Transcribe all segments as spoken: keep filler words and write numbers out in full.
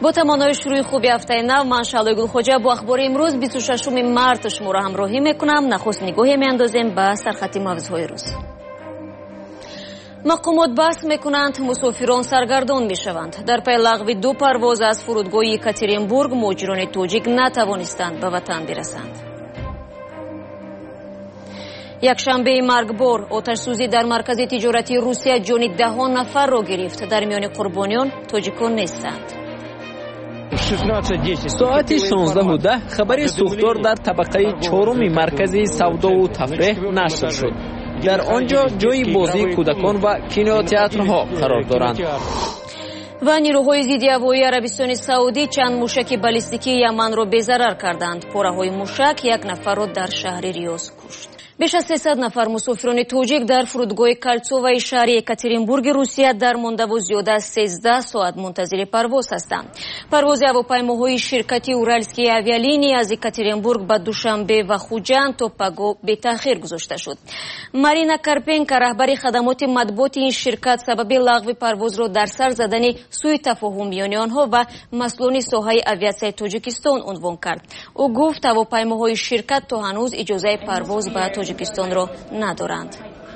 با تماشای شروع خوبی هفته نو، من شعله گلخوجه با اخبار امروز بیست و ششم مارس شما را همراهی میکنم. نخست نگاهی میاندازیم به سرخط موضوعهای روز. مقامات بحث میکنند مسافران سرگردان میشوند. در پی لغو دو پرواز از فرودگاه یکاترینبورگ مهاجران تاجیک نتوانستند به وطن برسند. یک شنبه مرگبار آتش سوزی در مرکز تجارتی روسیه جان ده نفر را گرفت. در میان قربانیان تاجیکان نیستند. ساعت شانزده و ده خبر سوختار در طبقه چهارم مرکز سودا و تفریح نشر شد. در آنجا جای بازی کودکان و کینوتئاترها قرار دارند. و نیروهای ضد هوایی عربستان سعودی چند موشک بالستیکی یمن را بی‌ضرر کردند. پاره‌های موشک یک نفر را در شهر ریاض کشت. بیش از سیصد نفر مسافران تاجیک در فرودگاه کالتسووی شهر یکاترینبورگ روسیه در مانده و زیاده از سیزده ساعت منتظر پرواز هستند. پرواز هواپیماهای شرکت اورالسکی آویالینی از یکاترینبورگ به دوشنبه و خوجند تا پگو به تاخیر گذاشته شد. مارینا کارپنکا رهبر خدمات مطبوعات این شرکت سبب لغو پرواز را در سر زدن سوء تفاهم میان آنها و مسئولان ساحه آویاسیای تاجیکستان عنوان کرد. او گفت هواپیماهای شرکت تا هنوز اجازه پرواز به تاجیکستان را ندارند.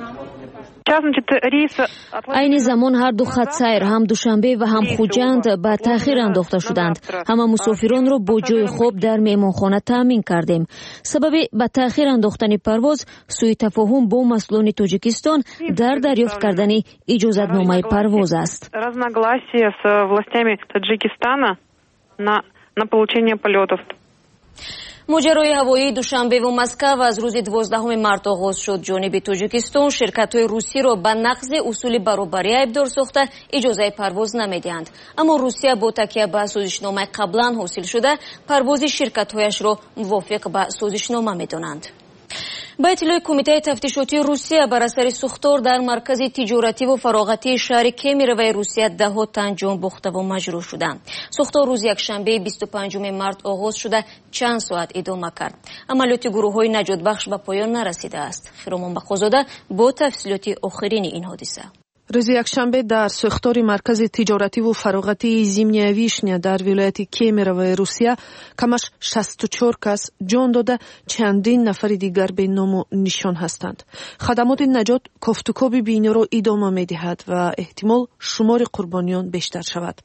عین زمان هر دو خط سیر هم دوشنبه و هم خوجند به تاخیر انداخته شدند. همه مسافران را با جای خواب در مهمانخانه تامین کردیم. سبب به تاخیر انداختن پرواز سوء تفاهم با مسئولان تاجیکستان در دریافت کردن اجازه‌نامه پرواز است. ماجرای هوایی دوشنبه و مسکو از روز دوازدهم مارس آغاز شد. جانب تاجیکستان شرکت‌های روسی را به نقض اصول برابری ابدار ساخته اجازه پرواز نمیدهند. اما روسیه با تکیه به سازشنامه قبلا حاصل شده پرواز شرکت‌هایش را موافق به سازشنامه می‌دانند. با اطلاع کمیته تفتیشاتی روسیه بر اثر سوختار در مرکز تجارتی و فراغتی شهر کیمیروی روسیه ده ها تن جان باخته و مجروح شدند. سوختار روز یکشنبه بیست و پنجم مارس آغاز شده چند ساعت ادامه کرد. عملیات گروه‌های نجات بخش به پایان نرسیده است. خیرمان بخوزاده با تفصیلات آخرین این حادثه. روز یکشنبه در سوختار مرکز تجارتی و فراغتی زیمنیا ویشنیا در ولایت کیمیروی روسیه کمش شصت و چهار کس جان داده، چندین نفر دیگر به نام و نشان هستند. خدمات نجات کافتوکاب بینی را ادامه می‌دهد و احتمال شمار قربانیان بیشتر شود.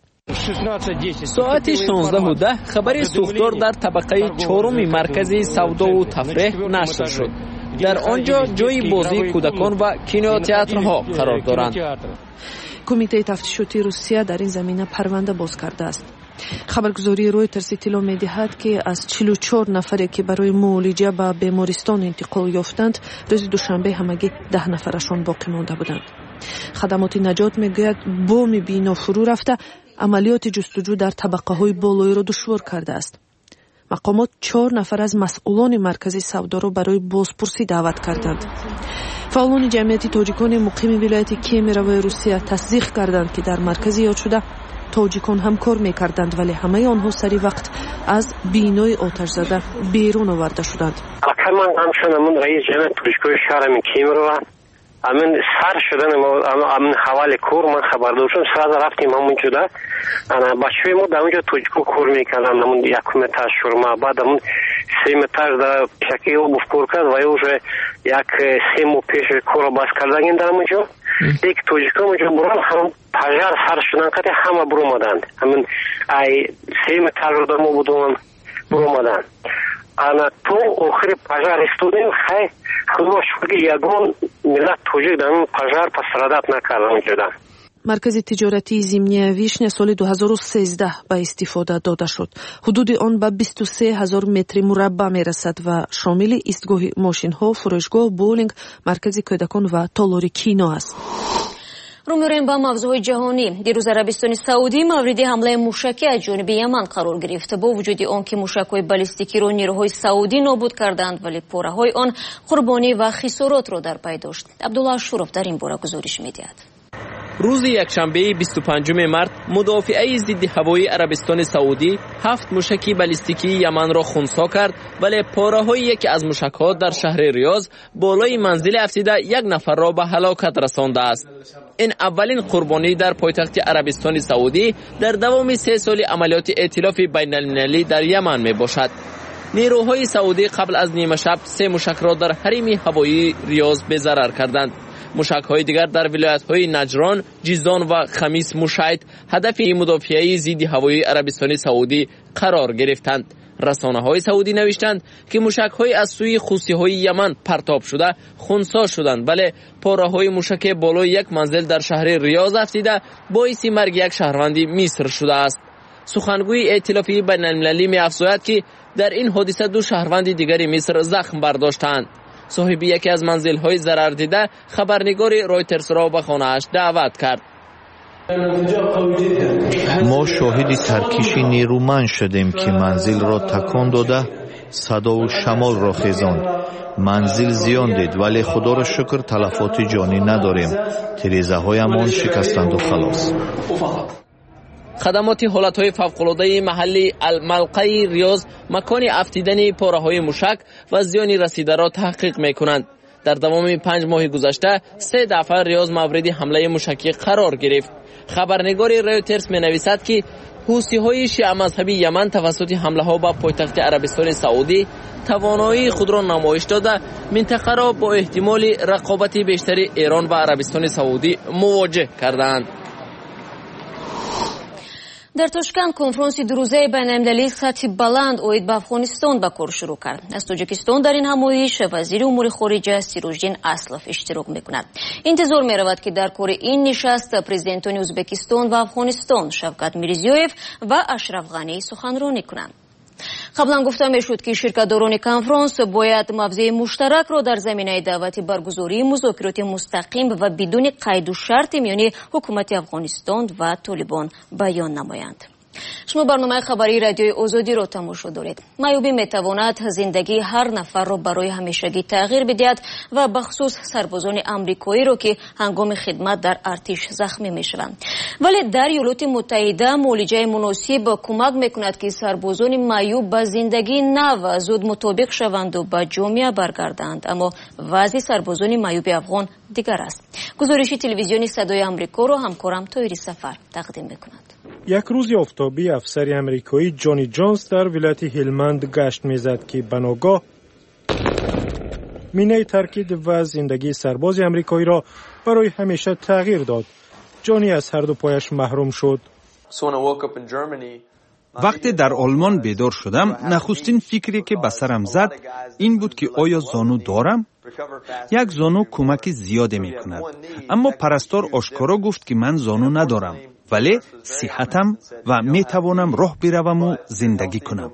ساعت شانزده و ده خبر سوختار در طبقه چهارم مرکز سودا و تفریح نشر شد. در آنجا جای بازی کودکان و کینوتئاترها قرار دارند. کمیته تفتیشاتی روسیه در این زمینه پرونده باز کرده است. خبرگزاری رویترز اطلاع می‌دهد که از چهل و چهار نفری که برای معالجه به بیمارستان انتقال یافتند، روز دوشنبه همگی ده نفرشان باقی مانده بودند. خدمات نجات میگوید بام بینا فرو رفته عملیات جستجو در طبقه‌های بالایی را دشوار کرده است. مقامات چهار نفر از مسئولان مرکز سودا را برای بازپرسی دعوت کردند. فعالان جمعیت تاجیکان مقیم ولایت کیمیروی روسیه تصدیق کردند که در مرکز یاد شده تاجیکان هم کار می‌کردند، ولی همه آنها سری وقت از بینای آتش زده بیرون آورده شدند. من همچنان رئیس جمعیت تاجیکان شهر کیمیروی امن سر شدن ما امن حوالی کور من خبردار شدم. سراز رفتیم همون جدا انا بچه‌ی ما در اونجا توجیکو کور میکردن. همون یک متر شورما بعد همون سه متر در شکی او بفکر کرد و یوجه یک سه مو پیش کور باز کردن این در اونجا یک توجیکو اونجا برون هم پجار سر شدن که همه برو مادند. همون ای سه متر رو در ما بودون برو مادند. انا تو آخر پجار استودیم خیلی خدا شکر یگان ملت توجیه در اون پجار پس ردت نکردن جدا. مرکز تجارتی زیمنیا ویشنیا سال دو هزار و سیزده به استفاده داده شد. حدود آن به بیست و سه هزار متر مربع می رسد و شامل ایستگاه ماشین ها، فروشگاه، بولینگ، مرکز کودکان و تالار کینو است. رو می‌ریم با موضوع جهانی. دیروز عربستان سعودی مورد حمله موشکی از جانب یمن قرار گرفت. با وجود آنکه موشک‌های بالستیکی را نیروهای سعودی نابود کردند، ولی پاره‌های آن قربانی و خسارات را در پی داشت. عبدالله شروف در این باره گزارش می‌دهد. روز یکشنبه بیست و پنجم مارس مدافعه ضد هوایی عربستان سعودی هفت موشک بالستیکی یمن را خنثی کرد، ولی پاره‌های یکی از موشک‌ها در شهر ریاض بالای منزل افسیده یک نفر را به هلاکت رسانده است. این اولین قربانی در پایتخت عربستان سعودی در دوام سه سال عملیات ائتلاف بین‌المللی در یمن می باشد. نیروهای سعودی قبل از نیمه شب سه موشک را در حریم هوایی ریاض به ضرر کردند. موشک‌های دیگر در ولایت‌های نجران، جیزان و خمیس مشهد هدف مدافعه ضد هوایی عربستان سعودی قرار گرفتند. رسانه‌های سعودی نوشتند که موشک‌های از سوی خوثی‌های یمن پرتاب شده خنثی شدند، ولی پاره‌های موشک بالای یک منزل در شهر ریاض افسیده باعث مرگ یک شهروند مصر شده است. سخنگوی ائتلاف بین‌المللی می‌افزاید که در این حادثه دو شهروند دیگر مصر زخم برداشتند. صاحب یکی از منزل‌های ضرر دیده خبرنگار رایترز را به خانه‌اش دعوت کرد. ما شاهد ترکیش نیرومند شدیم که منزل را تکان داده صدا و شمال را خیزاند. منزل زیان دید، ولی خدا را شکر تلفات جانی نداریم. تریزه هایمان شکستند و خلاص. خدمات حالتهای فوق‌العاده محلی الملقی ریاض مکان افتیدن پاره‌های موشک و زیان رسیده را تحقیق می‌کنند. در دوام پنج ماه گذشته سه دفعه ریاض مورد حمله موشکی قرار گرفت. خبرنگار رایترز می‌نویسد که حوثی‌های شیعه مذهبی یمن توسط حمله‌ها به پایتخت عربستان سعودی توانایی خود را نمایش داده منطقه را با احتمال رقابت بیشتر ایران و عربستان سعودی مواجه کردند. در تاشکент کنفرانسی دو روزه بین‌المللی سطح بلند اوید به افغانستان به کار شروع کرد. از تاجیکستان در این همایش وزیر امور خارجه سیروژدین اسلف اشتراک میکند. انتظار میرود که در کار این نشست پرزیدنتان ازبکستان و افغانستان شوکت میرزیویف و اشرف غنی سخنرانی کنند. قبلا گفته میشد که شرکت‌داران کنفرانس باید موضع مشترک را در زمینه دعوت برگزاری مذاکرات مستقیم و بدون قید و شرط میان حکومت افغانستان و طالبان بیان نمایند. شما برنامه خبری رادیوی آزادی را تماشا دارید. معیوبی میتواند زندگی هر نفر را برای همیشگی تغییر بدهد و بخصوص سربازان آمریکایی را که هنگام خدمت در ارتش زخمی میشوند. ولی در ایالات متحده معالجه مناسب کمک میکند که سربازان معیوب به زندگی نو زود مطابق شوند و به جامعه برگردند. اما وضع سربازان معیوب افغان دیگر است. گزارش تلویزیونی صدای آمریکا را همکارم طاهری سفر تقدیم میکند. یک روز آفتابی افسر امریکایی جانی جونز در ولایت هیلمند گشت میزد که بناگاه مینه ترکید و زندگی سرباز امریکایی را برای همیشه تغییر داد. جانی از هر دو پایش محروم شد. وقتی در آلمان بیدار شدم، نخستین فکری که به سرم زد این بود که آیا زانو دارم؟ یک زانو کمک زیادی می کند. اما پرستار آشکارا گفت که من زانو ندارم، ولی صحتم و می توانم راه بروم و زندگی کنم.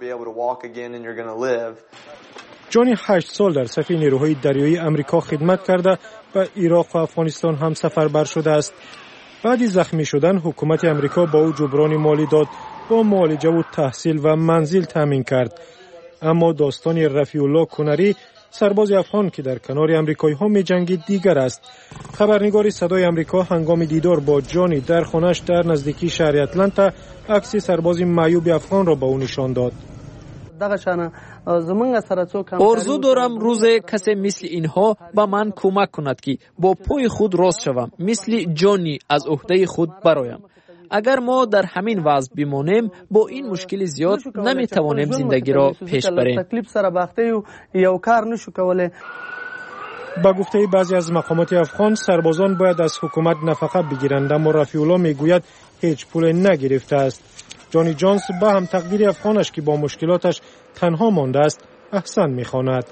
جانی هشت سال در صف نیروهای دریایی امریکا خدمت کرده و عراق و افغانستان هم سفربر شده است. بعد از زخمی شدن حکومت امریکا با او جبران مالی داد، با معالجه و تحصیل و منزل تامین کرد. اما داستان رفیع الله کنری، سرباز افغان که در کنار امریکایی ها می جنگید، دیگر است. خبرنگار صدای امریکا هنگام دیدار با جانی در خانه‌اش در نزدیکی شهر اتلانتا عکس سرباز معیوب افغان را به او نشان داد. آرزو دارم روز کسی مثل اینها به من کمک کند که با پای خود راست شوم، مثل جانی از عهده خود برایم. اگر ما در همین وضع بمانیم با این مشکل زیاد نمی توانیم زندگی را پیش بریم. با گفته بعضی از مقامات افغان، سربازان باید از حکومت نفقه بگیرند، اما رفیع الله میگوید هیچ پول نگرفته است. جانی جونز با هم تقدیر افغانش که با مشکلاتش تنها مانده است احسان میخواند.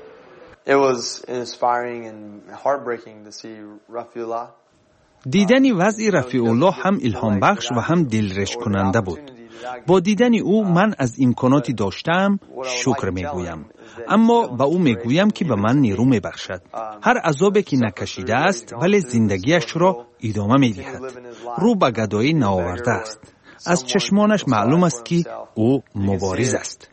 دیدن وضع رفیع الله هم الهام بخش و هم دلرش کننده بود. با دیدن او من از امکاناتی داشتم شکر میگویم، اما با او میگویم که به من نیرو میبخشد. هر عذابی که نکشیده است ولی زندگیش را ادامه میدهد. رو به گدایی نآورده است. از چشمانش معلوم است که او مبارز است.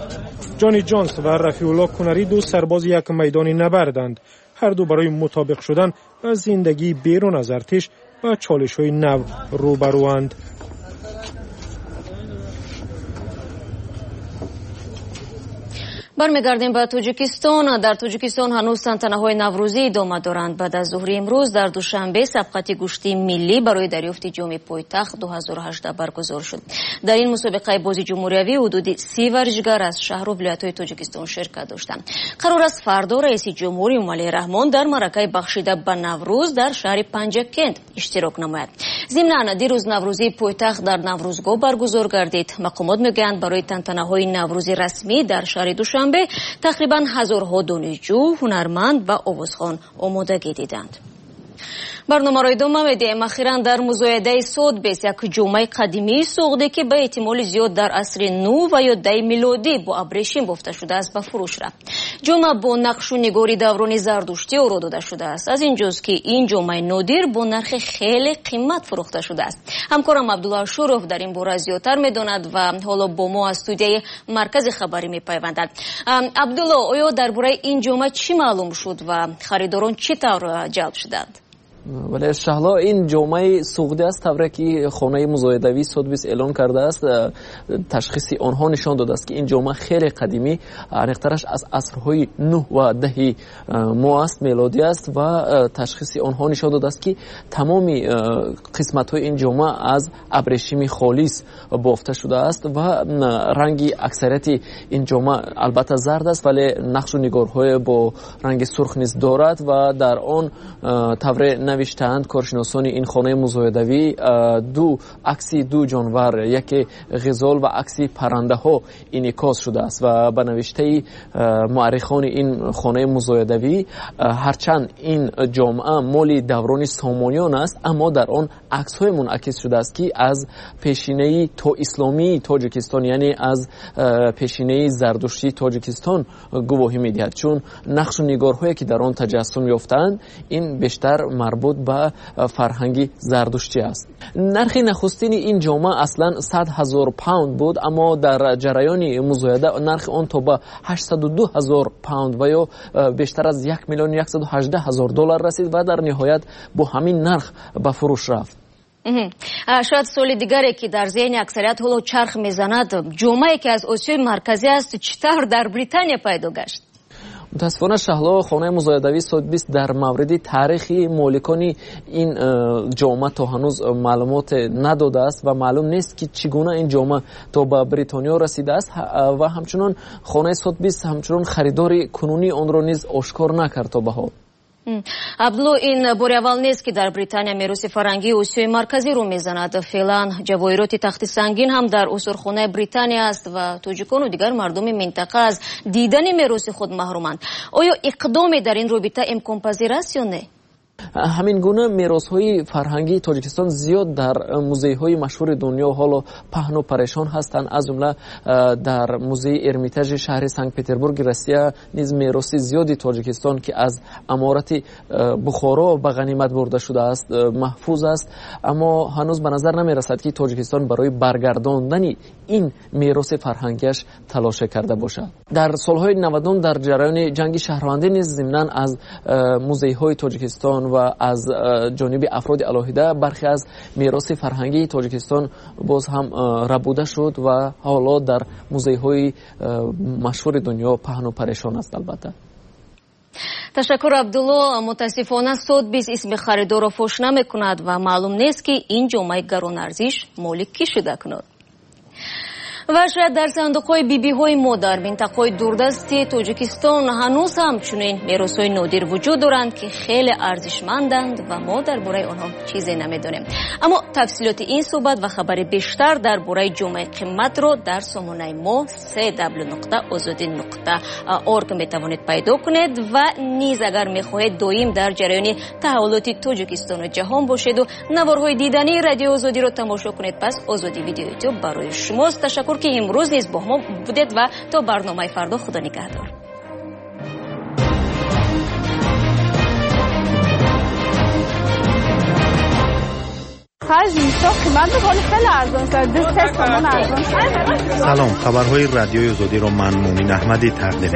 جانی جونز و رفیع الله کنری دو سرباز یک میدان نبردند. هر دو برای مطابق شدن و زندگی بیرون از ارتش و چالش‌های نو روبروند. برمیگردیم به تاجیکستان. در تاجیکستان هنوز تنتنه‌های نوروزی ادامه دارند. بعد از ظهر امروز در دوشنبه سبقت گوشتی ملی برای دریافت جام پایتخت دو هزار و هجده برگزار شد. در این مسابقه بازی جمهوری حدود سی ورزشکار از شهر و ولایت‌های تاجیکستان شرکت داشتند. قرار است فردا رئیس جمهور امامعلی رحمان در معرکه بخشیده به نوروز در شهر پنجکند اشتراک نماید. ضمن دیروز نوروزی پایتخت در نوروزگاه برگزار گردید. مقامات میگویند برای تنتنه‌های نوروزی رسمی در شهر دوشنبه تقریبا هزارها دانشجو، هنرمند و آوازخوان آمادگی دیدند. برنامه را ادامه میدیم. اخیراً در مزایده سودبیس یک جامعه قدیمی سوخته که به احتمال زیاد در عصر نو و یا ده میلادی با ابریشم بافته شده است به فروش رفت. جامعه با نقش و نگاری دوران زردشتی آرا داده شده است. از اینجاست که این جامعه نادر با نرخ خیلی قیمت فروخته شده است. همکارم عبدالله شوروف در این باره زیادتر میداند و حالا با ما از استودیوی مرکز خبری میپیوندد. عبدالله، آیا درباره این جامعه چی معلوم شد و خریداران چطور جلب شدند؟ ولی شهلا این جامعه سوخته است طوری که خانه مزایدوی سودبیس اعلان کرده است. تشخیصی آنها نشان داده است که این جامعه خیلی قدیمی، عریق‌ترش از عصرهای نه و ده ماه است، میلادی است و تشخیصی آنها نشان داده است که تمامی قسمت‌های این جامعه از ابریشم خالص بافته شده است و رنگی اکثریت این جامعه البته زرد است ولی نقش و نگارهای با رنگ سرخ نیز دارد و در آن طوری نوشتند کارشناسان این خانه مزایدوی دو عکسی دو جانور، یکی غزال و عکسی پرنده ها انعکاس شده است و به نوشته مورخان این خانه مزایدوی هرچند این جامعه مال دوران سامانیان است اما در آن عکس های منعکس شده است که از پیشینه تو اسلامی تاجیکستان یعنی از پیشینه زردشتی تاجیکستان گواهی میدهد، چون نقش و نگارهایی که در آن تجسم یافتند این بیشتر مربوط به فرهنگی زردشتی است. نرخ نخستین این جامعه اصلا صد هزار پوند بود اما در جریان مزایده نرخ آن تا به هشتصد و دو هزار پوند و یا بیشتر از یک میلیون و صد و هجده هزار دلار رسید و در نهایت با همین نرخ به فروش رفت. شاید سوال دیگری که در ذهن اکثریت حالا چرخ میزند، جامعه که از آسیای مرکزی است چطور در بریتانیا پیدا گشت؟ متاسفانه شهلا خانه مزایدوی سودبیس در مورد تاریخی مالکان این جامعه تا هنوز معلومات نداده است و معلوم نیست که چگونه این جامعه تا به بریتانیا رسیده است و همچنان خانه سودبیس همچنان خریدار کنونی آن را نیز آشکار نکرد تا به حال. عبدالله، این بار اول نیست که در بریتانیا میراث فرهنگی آسیای مرکزی رو میزند. فعلا جواهرات تخت سنگین هم در استخوان‌های بریتانیا است و تاجیکان و دیگر مردم منطقه از دیدن میراث خود محرومند. آیا اقدامی در این رابطه امکان پذیر است یا نه؟ همین گونه میراث‌های فرهنگی تاجیکستان زیاد در موزه‌های مشهور دنیا حالا پهن و پریشان هستند. از جمله در موزه ارمیتاژ شهر سنت پترزبورگ روسیه نیز میراث زیادی تاجیکستان که از امارت بخارا به غنیمت برده شده است محفوظ است، اما هنوز به نظر نمی‌رسد که تاجیکستان برای برگرداندن این میراث فرهنگیش تلاش کرده باشد. در سالهای نود در جریان جنگ شهروندی نیز ضمناً از موزه‌های تاجیکستان و از جانب افراد الهیده برخی از میراث فرهنگی تاجیکستان باز هم ربوده شد و حالا در موزه‌های مشهور دنیا پهن و پریشان است. البته تشکر عبدالله. متاسفانه سودبیس اسم خریدار را فاش نمی‌کند و معلوم نیست که این جامعه گران ارزش مالک کی شده کند. و شاید در صندوق‌های بی‌بی‌های ما در منطقه‌های دوردستی تاجیکستان هنوز هم چنین میراث‌های نادر وجود دارند که خیلی ارزشمندند و ما درباره آنها چیزی نمی‌دانیم. اما تفصیلات این صحبت و خبر بیشتر درباره جامعه قیمت را در سامانه ما سه دبلیو نقطه آزادی نقطه اورگ می‌توانید پیدا کنید و نیز اگر می‌خواهید دائم در جریان تحولات تاجیکستان و جهان باشید و نوارهای دیدنی رادیو آزادی را تماشا کنید، پس آزادی ویدیو یوتیوب برای شماست. تشکر که امروز نیز با ما بودید و تا برنامه فردا خدا نگهدار. سلام، خبرهای رادیوی آزادی رو من مومن احمدی تقدیم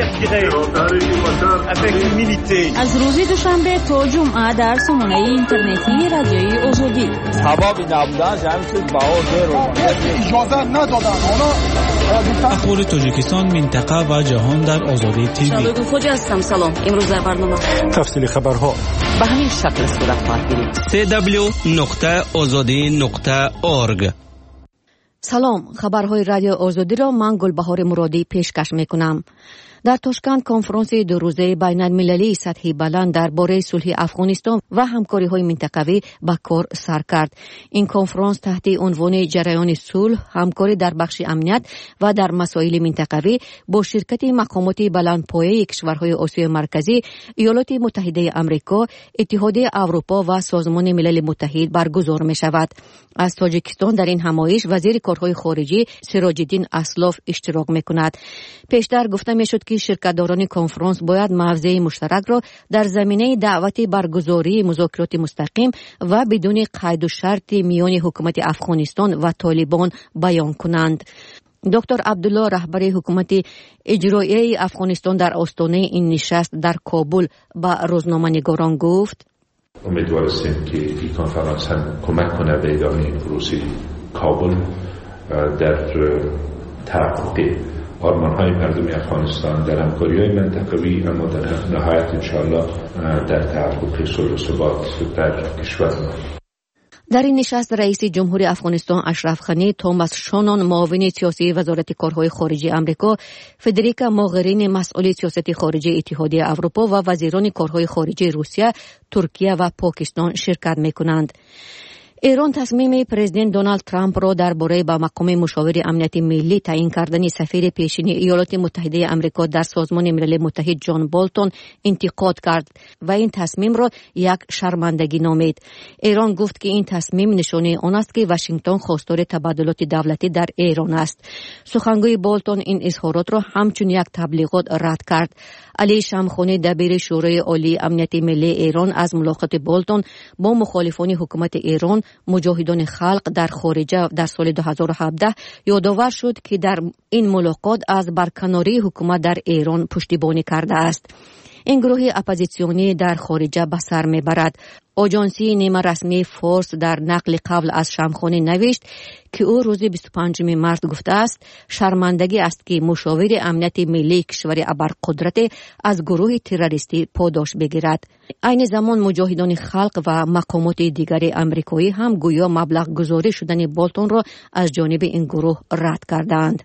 می‌کنم. از روز دوشنبه تا جمعه در سامانه اینترنتی رادیوی آزادی. سبب نبودن جمعیت باور رو اجازه ندادن. اخبار تاجیکستان، منطقه و جهان در آزادی تیوی. شادو خوجا هستم. سلام. امروز در برنامه تفصیل خبرها به همین شکل صورت خواهد گرفت. سی دبلیو نقطه آزادی نقطه اورگ. سلام، خبرهای رادیو آزادی را من گلبهار مرادی پیشکش میکنم. در تاشکند کنفرانس دو روزه بین المللی سطحی بلند درباره صلح افغانستان و همکاری های منطقوی به کار سر کرد. این کنفرانس تحت عنوان جریان صلح، همکاری در بخش امنیت و در مسائل منطقوی با شرکت مقامات بلندپایه کشورهای آسیای مرکزی، ایالات متحده آمریکا، اتحادیه اروپا و سازمان ملل متحد برگزار می شود. از تاجیکستان در این همایش وزیر کارهای خارجه سراج الدین اسلاف اشتراک می کند. پیشتر گفته می شد که شرکت‌داران کنفرانس باید موضع مشترک را در زمینه دعوت برگزاری مذاکرات مستقیم و بدون قید و شرط میان حکومت افغانستان و طالبان بیان کنند. دکتر عبدالله رهبر حکومت اجرایی افغانستان در آستانه این نشست در کابل به روزنامه‌نگاران گفت: امیدواریم که این کنفرانس هم کمک کنه به ادامه پروسه کابل در تحقق آرمان‌های مردم افغانستان در همکاری‌های منطقوی، اما در نهایت انشاءالله در تحقق صلح و ثبات در کشور. در این نشست رئیس جمهور افغانستان اشرف غنی، توماس شانون معاون سیاسی وزارت کارهای خارجه آمریکا، فدریکا موغرینی مسئول سیاست خارجه اتحادیه اروپا و وزیران کارهای خارجه روسیه، ترکیه و پاکستان شرکت می‌کنند. ایران تصمیم پرزیدنت دونالد ترامپ را درباره به مقام مشاور امنیت ملی تعیین کردن سفیر پیشین ایالات متحده آمریکا در سازمان ملل متحد جان بولتون انتقاد کرد و این تصمیم را یک شرمندگی نامید. ایران گفت که این تصمیم نشانه آن است که واشنگتن خواستار تبادلات دولتی در ایران است. سخنگوی بولتون این اظهارات را همچون یک تبلیغات رد کرد. علی شمخانی دبیر شورای عالی امنیت ملی ایران از ملاقات بولتون با مخالفان حکومت ایران، مجاهدان خلق در خارجه در سال دو هزار و هفده یادآور شد که در این ملاقات از برکناری حکومت در ایران پشتیبانی کرده است. این گروه اپوزیسیونی در خارجه به سر میبرد. آژانسی نیمه رسمی فارس در نقل قبل از شمخانی نوشت که او روز بیست و پنجم مارس گفته است شرمندگی است که مشاور امنیت ملی کشور ابرقدرت از گروه تروریستی پاداش بگیرد. عین زمان مجاهدان خلق و مقامات دیگر آمریکایی هم گویا مبلغ گذاری شدن بولتون را از جانب این گروه رد کردند.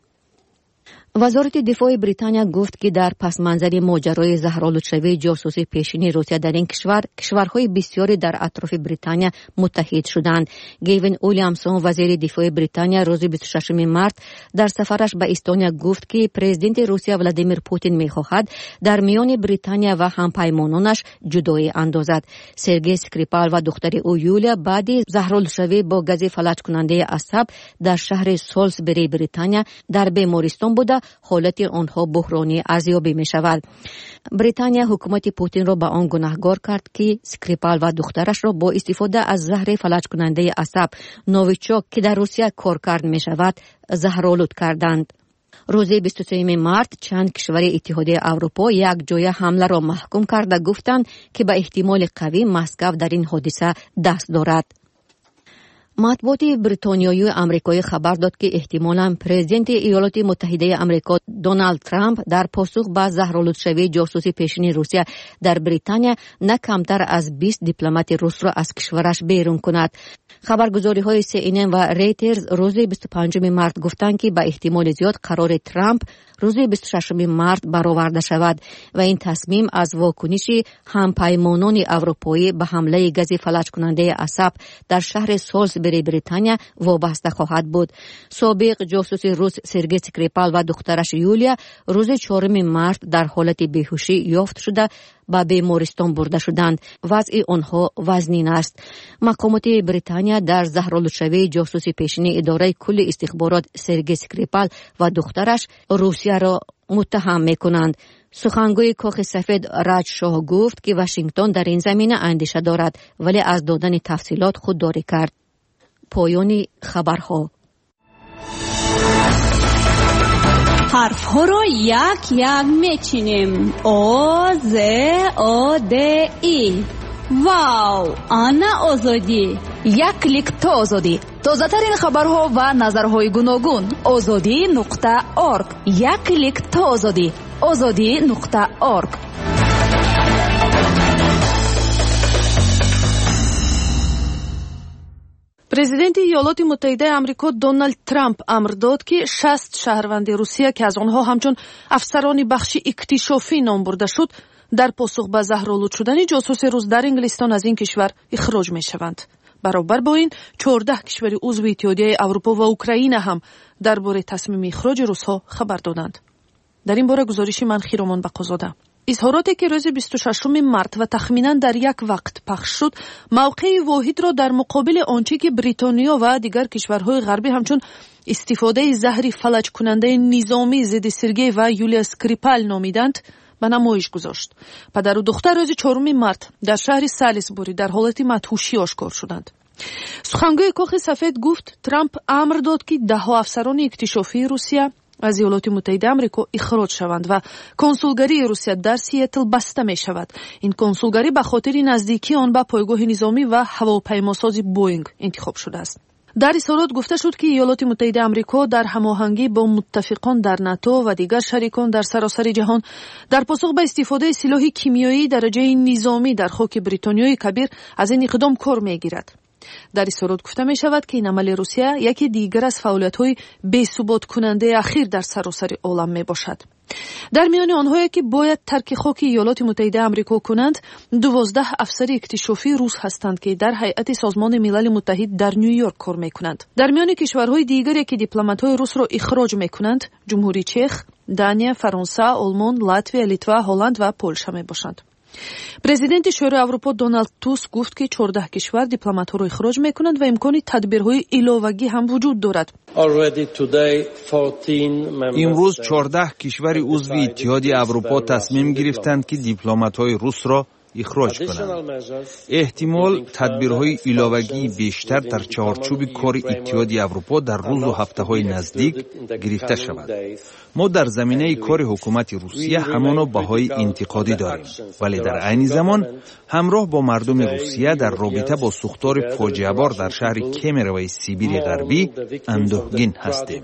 وزارت دفاع بریتانیا گفت که در پس منظر ماجرای زهرآلودشوی جاسوسی پیشین روسیه در این کشور، کشورهای بسیاری در اطراف بریتانیا متحد شدند. گیوین اولیامسون وزیر دفاع بریتانیا روز بیست و ششم مارس در سفرش به استونیا گفت که پرزیدنت روسیه ولادیمیر پوتین می‌خواهد در میان بریتانیا و همپیمانانش جدایی اندازد. سرگئی اسکریپال و دختر او یولیا بعد زهرآلودشوی با گاز فلج کننده عصب در شهر سالزبری بریتانیا در بیمارستان بوده. حالت آنها بحرانی ارزیابی می شود. بریتانیا حکومت پوتین را به آن گناهکار کرد که اسکریپال و دخترش را با استفاده از زهر فلج کننده عصب نوویچوک که در روسیه کارکرد می شود زهرآلود کردند. روز بیست و سوم مارس چند کشور اتحادیه اروپا یک جای حمله را محکوم کرده گفتند که به احتمال قوی مسکو در این حادثه دست دارد. مطبوعات بریتانیایی و آمریکایی خبر داد که احتمالاً پرزیدنت ایالات متحده آمریکا دونالد ترامپ در پاسخ به زهرآلودشوی جاسوسی پیشین روسیه در بریتانیا نه کمتر از بیست دیپلمات روس را از کشورش بیرون کند. خبرگزاری های سی ان ان و ریترز روز بیست و پنجم مارس گفتند که به احتمال زیاد قرار ترامپ روز بیست و ششم مارس برآورده شود و این تصمیم از واکنش همپیمانان اروپایی به حمله گاز فلج کننده عصب در شهر سالزبری بریتانیا وابسته خواهد بود. سابق جاسوس روس سرگئی اسکریپال و دخترش یولیا روز چهارم مارس در حالت بیهوشی یافت شده به بیمارستان برده شدند. وضع آنها وزنین است. مقامات بریتانیا در زهرآلودشوی جاسوسی پیشین اداره کل استخبارات سرگئی اسکریپال و دخترش روسیه را متهم می‌کنند. سخنگوی کاخ سفید راج شاه گفت که واشنگتن در این زمینه اندیشه دارد ولی از دادن تفصیلات خودداری کرد. پایان خبرها. حرف ها را یک یک میچینیم. آ ز آ د ای. واو، آنا آزادی. یک کلیک تا آزادی. تازه ترین خبرها و نظرهای گوناگون. آزادی نقطه آرگ. یک کلیک تا آزادی. آزادی نقطه آرگ. президенти иёлоти муттаҳидаи амрико Доналд Трамп амр дод ки шаст шаҳрванди Русия ки аз онҳо ҳамчун афсарони бахши иктишофӣ ном бурда шуд, дар посух ба заҳролуд шудани ҷосуси рус дар Инглистон аз ин кишвар ихроҷ мешаванд. баробар бо ин чордаҳ кишвари узви Иттиҳодияи Аврупо ва Украина ҳам дар бораи тасмими ихроҷи русҳо хабар доданд. дар ин бора гузориши ман Хиромон Бақозода. изҳороте ки рӯзи бисту шашуми март ва тахминан дар як вақт пахш шуд, мавқеи воҳидро дар муқобили онче ки Бритониё ва дигар кишварҳои ғарбӣ ҳамчун истифодаи заҳри фалаҷкунандаи низомӣ зидди Сергей ва Юлия Скрипал номиданд, ба намоиш гузошт. падару духтар рӯзи чоруми март дар шаҳри Салисбури дар ҳолати матҳушӣ ошкор шуданд. сухангӯи Кохи Сафед гуфт, Трамп амр дод ки даҳҳо афсарони иктишофии Русия аз иёлоти муттаҳидаи амрико ихроҷ шаванд ва консулгарии Русия дар Сиэтл баста мешавад. ин консулгарӣ ба хотири наздикии он ба пойгоҳи низомӣ ва ҳавопаймосози Боинг интихоб шудааст. дар изҳорот гуфта шуд ки иёлоти муттаҳидаи амрико дар ҳамоҳангӣ бо муттафиқон дар НАТО ва дигар шарикон дар саросари ҷаҳон дар посух ба истифодаи силоҳи кимиёӣ дараҷаи низомӣ дар хоки Бритониёи кабир аз ин иқдом кор мегирад. дар изҳорот гуфта мешавад ки ин амали Русия яке дигар аз фаъолиятҳои бесуботкунандаи ахир дар саросари олам мебошад. дар миёни онҳое ки бояд тарки хоки иёлоти муттаҳидаи амрико кунанд, дувоздаҳ афсари иктишофии рус ҳастанд ки дар ҳайати созмони милали муттаҳид дар Нью-Йорк кор мекунанд. дар миёни кишварҳои дигаре ки дипломатҳои русро ихроҷ мекунанд, ҷумҳурии Чех, Дания, Фаронса, Олмон, Латвия, Литва, Ҳолланд ва Полша мебошанд. президенти шӯрои Аврупо Дональд Туск гуфт ки чордаҳ кишвар дипломатҳоро ихроҷ мекунанд ва имкони тадбирҳои иловагӣ ҳам вуҷуд дорад. имрӯз чордаҳ кишвари узви Иттиҳоди Аврупо тасмим гирифтанд ки дипломатҳои русро ихроҷ кунанд. эҳтимол тадбирҳои иловагии бештар дар чаҳорчӯби кори Иттиҳоди Аврупо дар рӯзу ҳафтаҳои наздик гирифта шавад. мо дар заминаи кори ҳукумати Русия ҳамоно баҳои интиқодӣ дорем, вале дар айни замон ҳамроҳ бо мардуми Русия дар робита бо сӯхтори фоҷиабор дар шаҳри Кемеровои Сибири ғарбӣ андӯҳгин ҳастем.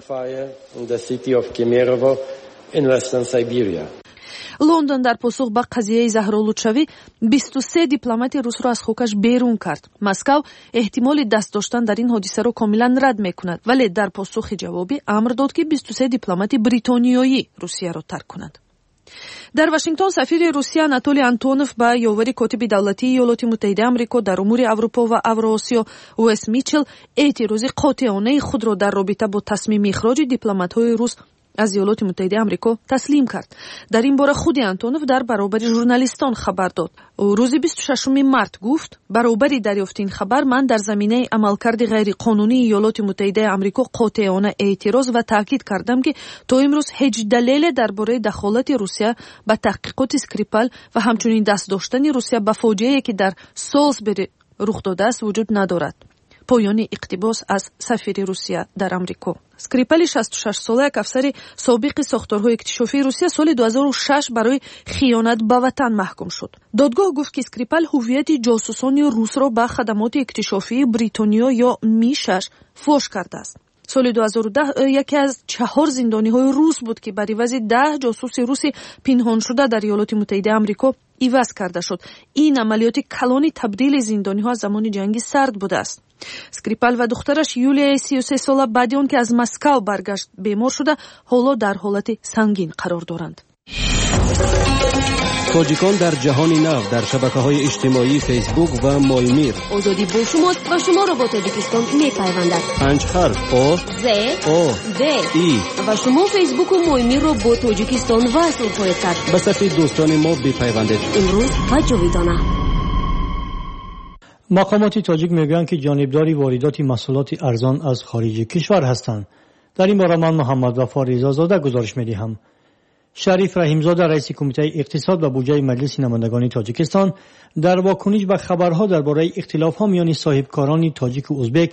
лондон дар посух ба қазияи заҳролудшавӣ бисту се дипломати русро аз хокаш берун кард. Москав эҳтимоли даст доштан дар ин ҳодисаро комилан рад мекунад, вале дар посухи ҷавобӣ амр дод ки бисту се дипломати бритониёӣ Русияро тарк кунанд. дар Вашингтон сафири Русия Анатолий Антонов ба ёвари котиби давлатии иёлоти муттаҳидаи амрико дар умури Аврупо ва Авроосиё Уэс Митчел эътирози қотиёнаи худро дар робита бо тасмими ихроҷи дипломатҳои рус аз иёлоти муттаҳидаи амрико таслим кард. дар ин бора худи Антонов дар баробари журналистон хабар дод. рӯзи бисту шашуми март гуфт, баробари дарёфти ин хабар ман дар заминаи амалкарди ғайриқонунии иёлоти муттаҳидаи амрико қотиёна эътироз ва таъкид кардам ки то имрӯз ҳеҷ далеле дар бораи дахолати Русия ба таҳқиқоти Скрипал ва ҳамчунин даст доштани Русия ба фоҷиае ки дар Солсбери рух додааст вуҷуд надорад. поёни иқтибос аз сафири Русия дар Амрико. Скрипали шасту шаш сола як афсари собиқи сохторҳои иктишофии Русия соли ду ҳазору шаш барои хиёнат ба ватан маҳкум шуд. додгоҳ гуфт ки Скрипал ҳуввияти ҷосусони русро ба хадамоти иктишофии Бритониё ё Мишаш фош кардааст. соли ду ҳазору даҳ яке аз чаҳор зиндониҳои рус буд ки бар ивази даҳ ҷосуси руси пинҳоншуда дар иёлоти муттаҳидаи амрико иваз карда шуд. ин амалиёти калони табдили зиндониҳо аз замони ҷанги сард будааст. Скрипал ва духтараш Юлия си و سه сола баъди он ки аз Москав баргашт бемор шуда, ҳоло дар ҳолати сангин қарор доранд. тоҷикон дар ҷаҳони нав дар шабакаҳои иҷтимоӣ фейсбук ва моймир. озодӣ бо шумост ва шуморо бо тоҷикистон мепайвандад. панҷ харф о з о д и ва шумо фейсбуку моймирро бо тоҷикистон васл хоҳед кард. ба сафи дӯстони мо бипайвандед. имрӯз ва ҷовидона. مقامات تاجیک میگویند که جانبداری واردات محصولات ارزان از خارج کشور هستند. در این باره من محمد وفا رضازاده گزارش میدهم. شریف رحیمزاده رئیس کمیته اقتصاد و بودجه مجلس نمایندگان تاجیکستان در واکنش به خبرها درباره اختلاف‌ها میان صاحبکاران تاجیک و ازبک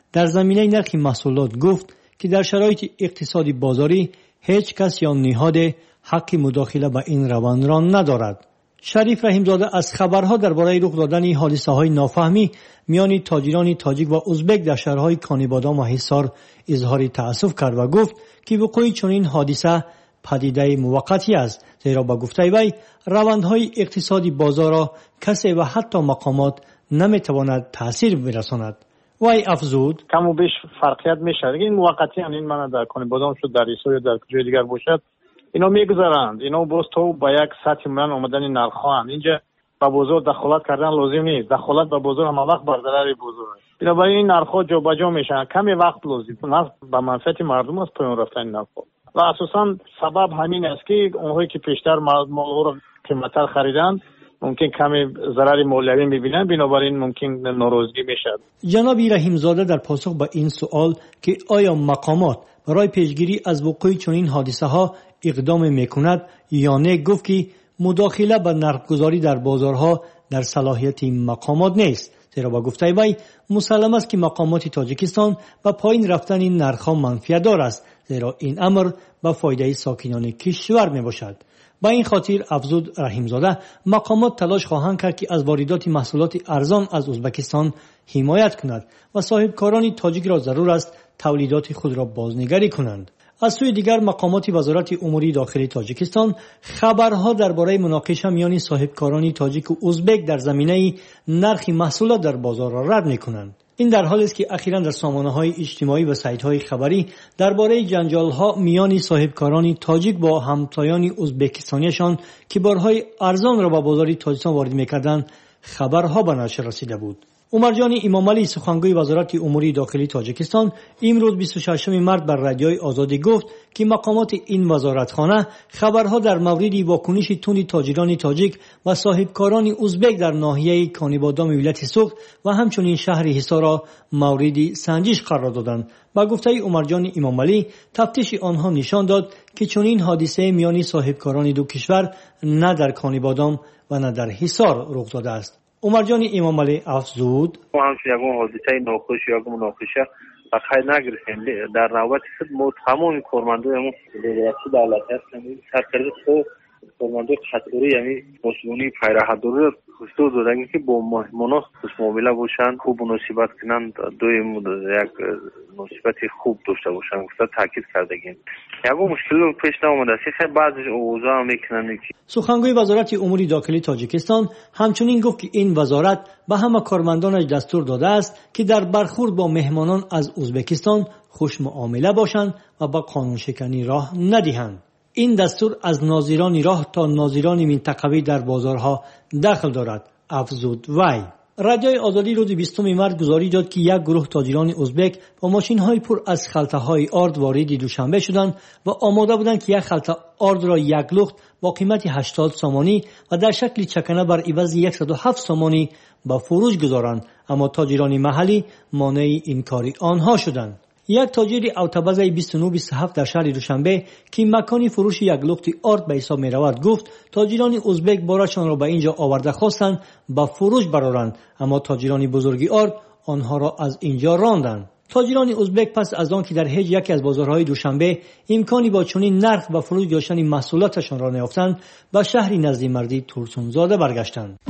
در زمینه نرخ محصولات گفت که در شرایط اقتصادی بازاری هیچ کس یا نهاد حق مداخله به این روند را ندارد. شریف رحیمزاده از خبرها درباره رخ دادن حادثه‌های نافهمی میان تاجران تاجیک و ازبک در شهرهای کانیبادام و حصار اظهار تأسف کرد و گفت که وقوع چنین حادثه پدیده موقتی است، زیرا با گفته وی روندهای اقتصادی بازار را کسی و حتی مقامات نمیتواند تأثیر برساند. وی افزود کم و بیش فرقیت میشه، این موقتی هم این من در کانیبادام شد، در حصار یا در جای دیگر باشد، اینا میگذارند. اینا باز تو با یک سطح من اومدن نرخوان اینجا با بازار دخالت کردن لازم نیست. دخالت با بازار هم وقت بر ضرر بازار است. بنابراین این نرخ‌ها جابجا میشن، کمی وقت لازم است. به منفعت مردم است پایین رفتن نرخ‌ها. و اساساً سبب همین است که اونهایی که پیشتر مال‌ها را قیمت‌تر خریدند ممکن کمی ضرر مولوی می‌بینن، بنابراین ممکن ناراضگی میشد. جناب رحیمزاده در پاسخ به این سوال که آیا مقامات برای پیشگیری از وقوع چنین حادثه‌ها اقدام میکند یا نه، گفت که مداخله به نرخ‌گذاری در بازارها در صلاحیت مقامات نیست، زیرا با گفته وی مسلم است که مقامات تاجیکستان با پایین رفتن این نرخ‌ها منفعت دار است، زیرا این امر به فایده ساکنان کشور میباشد. با این خاطر افزود رحیمزاده مقامات تلاش خواهند کرد که از واردات محصولات ارزان از ازبکستان حمایت کند و صاحبکاران تاجیک را ضرور است تولیدات خود را بازنگری کنند. از سوی دیگر مقامات وزارت امور داخلی تاجیکستان خبرها درباره مناقشه میان صاحبکاران تاجیک و ازبک در زمینه نرخ محصولات در بازار را رد می‌کنند. این در حالی است که اخیراً در سامانه‌های اجتماعی و سایت‌های خبری درباره جنجال‌ها میان صاحبکاران تاجیک با همتایان ازبکستانیشان که بارهای ارزان را با بازار تاجیکستان وارد می‌کردند خبرها به نشر رسیده بود. عمرجان امامعلی سخنگوی وزارت امور داخلی تاجیکستان امروز بیست و ششم مارس بر رادیوی آزادی گفت که مقامات این وزارتخانه خبرها در مورد واکنش تند تاجران تاجیک و صاحبکاران ازبک در ناحیه کانیبادام ولایت سوخت و همچنین شهر حصار را مورد سنجش قرار دادند. با گفته عمرجان امامعلی تفتیش آنها نشان داد که چنین حادثه میان صاحبکاران دو کشور نه در کانیبادام و نه در حصار رخ داده است. عمرجان امامعلی افزود ما همچنین یکون حادثه ناخوش یا مناقشه و خیلی نگرفتیم. در نوبت خود ما تمام کارمندان همون دولتی دولت هستیم سرکرده خود کارمندان خطوری یعنی مسئولین پیراهداری خصوص دادن که با مهمانان معامله باشن، خوب مناسبت کنند، دوی یک مناسبت خوب داشته باشن. گفته تاکید کردگیم یکون مشکل پیش نامده است. خیلی بعضی اوضاع میکنند که سخنگوی وزارت امور داخلی تاجیکستان همچنین گفت که این وزارت به همه کارمندانش دستور داده است که در برخورد با مهمانان از ازبکستان خوش معامله باشند و با قانون شکنی راه ندهند. این دستور از ناظران راه تا ناظران منطقوی در بازارها دخل دارد، افزود وی. رادیوی آزادی روز بیستم مارس گزارش داد که یک گروه تاجران ازبک با ماشین‌های پر از خلطه‌های آرد وارد دوشنبه شدند و آماده بودند که یک خلطه آرد را یک لخت با قیمت هشتاد سامانی و در شکل چکنه بر عوض صد و هفت سامانی به فروش گذارند، اما تاجران محلی مانع این کاری آنها شدند. یک تاجر اتوباز بیست و نه بیست و هفت در شهر دوشنبه که مکانی فروش یک لخت آرد به حساب می رود گفت تاجران ازبک بارشان را به اینجا آورده خواستند با فروش برارند، اما تاجران بزرگی آرد آنها را از اینجا راندند. تاجران ازبک پس از آن که در هیچ یک از بازارهای دوشنبه امکانی با چنین نرخ و فروش داشتن محصولاتشان را نیافتند به شهری نزد مردی ترسونزاده برگشتند.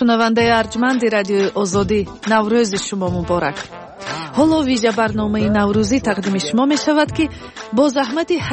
шунавандаи арҷманди радиои озодӣ, наврӯзи шумо муборак. ҳоло вижа барномаи наврӯзӣ тақдими шумо мешавад ки бо заҳмати